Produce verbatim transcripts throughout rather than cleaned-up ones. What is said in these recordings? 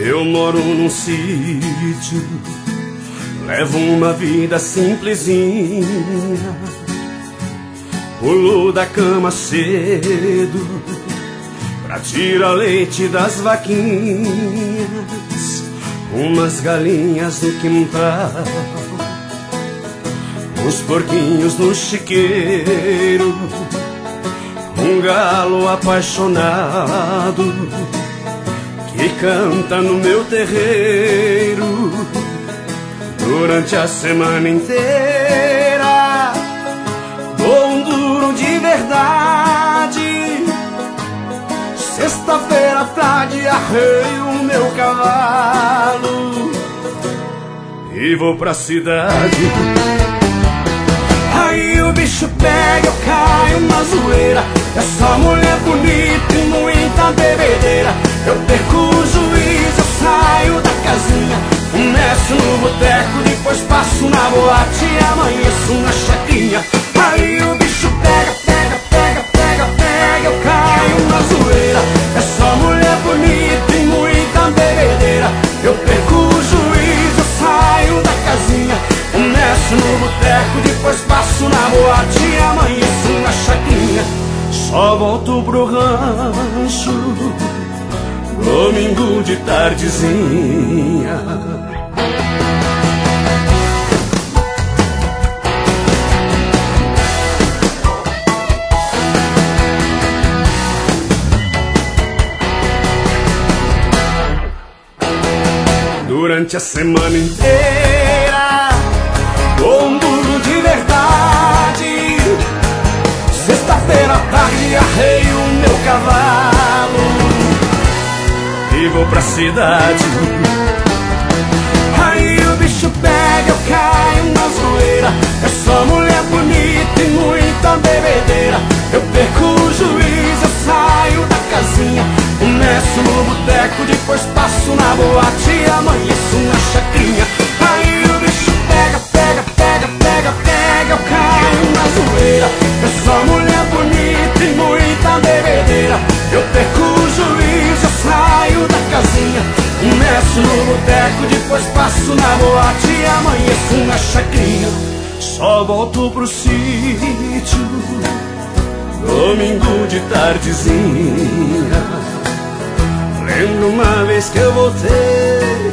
Eu moro num sítio, levo uma vida simplesinha. Pulo da cama cedo pra tirar leite das vaquinhas. Umas galinhas no quintal, os porquinhos no chiqueiro, um galo apaixonado que canta no meu terreiro. Durante a semana inteira dou um duro de verdade. Sexta-feira à tarde arreio o meu cavalo e vou pra cidade. Aí o bicho pega, eu caio na zoeira. É só mulher bonita e muita bebedeira. Eu perco o juiz, eu saio da casinha, começo no boteco, depois passo na boate e amanheço na chacrinha. Aí o bicho pega, pega, pega, pega, pega, eu caio na zoeira. É só mulher bonita e muita bebedeira. Eu perco o juiz, eu saio da casinha, começo no boteco, depois passo na boate e amanheço na chacrinha. Só volto pro rancho domingo de tardezinha. Durante a semana inteira dou um duro de verdade. Sexta-feira à tarde arreio o meu cavalo e vou pra cidade. Aí o bicho pega, eu caio na zoeira. É só mulher bonita e muita bebedeira. Eu perco o juiz, eu saio da casinha, começo no boteco, depois passo na boate e amanheço na chacrinha. Aí o bicho pega, pega, pega, pega, pega, eu caio na zoeira. É só mulher bonita e muita bebedeira. Eu perco o juiz, eu saio da casinha, começo no boteco, depois passo na boate e amanheço na chacrinha. Só volto pro sítio domingo de tardezinha. Lembro uma vez que eu voltei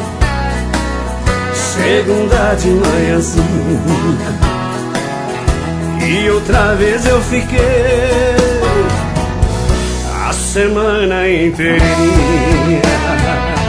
segunda de manhãzinha, e outra vez eu fiquei a semana inteirinha.